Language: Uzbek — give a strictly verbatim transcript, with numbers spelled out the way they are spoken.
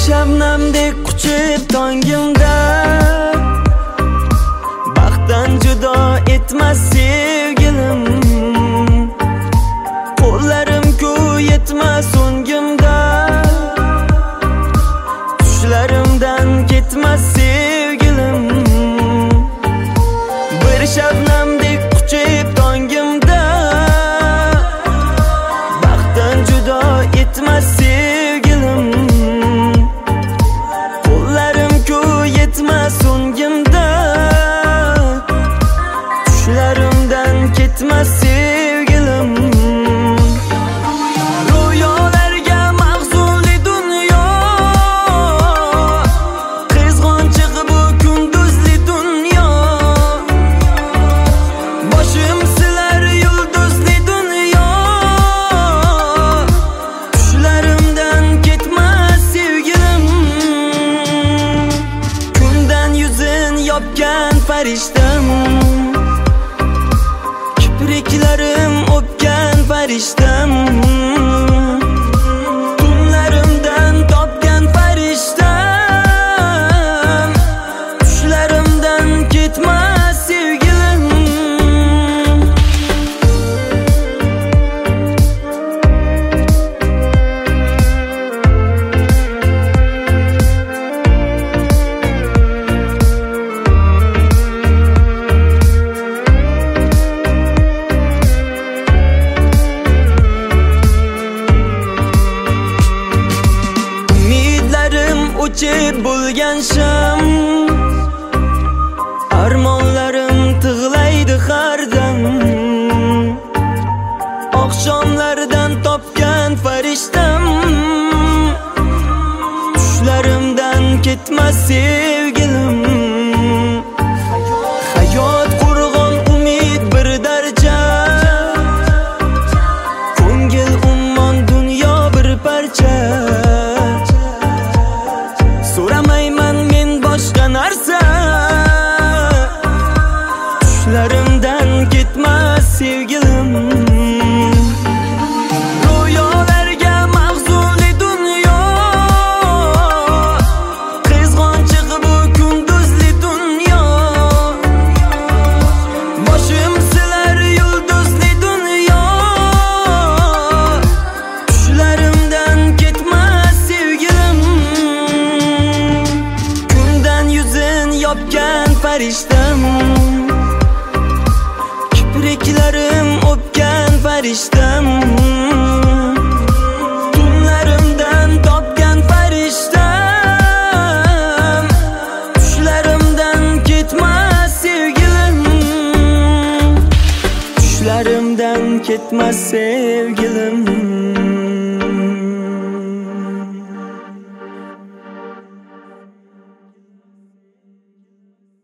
shabnamdek quchib tongimda, baxtdan judo etmas sevgilim. Qo'llarim-ku yetmas o'ngimda, tushlarimdan ketmas sevgilim. Bir shabnamdek quchib tongimda, baxtdan judo etmas sevgilim. Qo'llarim-ku yetmas o'ngimda, tushlarimdan ketmas sevgilim. Ro'yolarga mahzunli dunyo, qizg'onchiq bu kunduzli dunyo. Boshim silar yulduzli dunyo, tushlarimdan ketmas sevgilim. Kundan yuzin yopgan farishtam, kipriklarim o'pgan farishtam. Tunlarimdan topgan farishtam, tushlarimdan ketmas sevgilim. O'chib bo'lgan sham, armonlarim tig'laydi har dam. Oqshomlardan topgan farishtam, tushlarimdan ketmas sevgilim. Hayot qurg'on umid bir darcha, ko'ngil ummon dunyo bir parcha. So'ramayman men boshqa narsa, tushlarimdan ketmas sevgilim. Ro'yolarga mahzunli dunyo, qizg'onchiq bu kunduzli dunyo. Boshim silar yulduzli dunyo, tushlarimdan ketmas sevgilim. Yopgan farishtam, kipriklarim o'pgan farishtam. Tunlarimdan topgan farishtam, tushlarimdan ketmas sevgilim. Tushlarimdan ketmas sevgilim.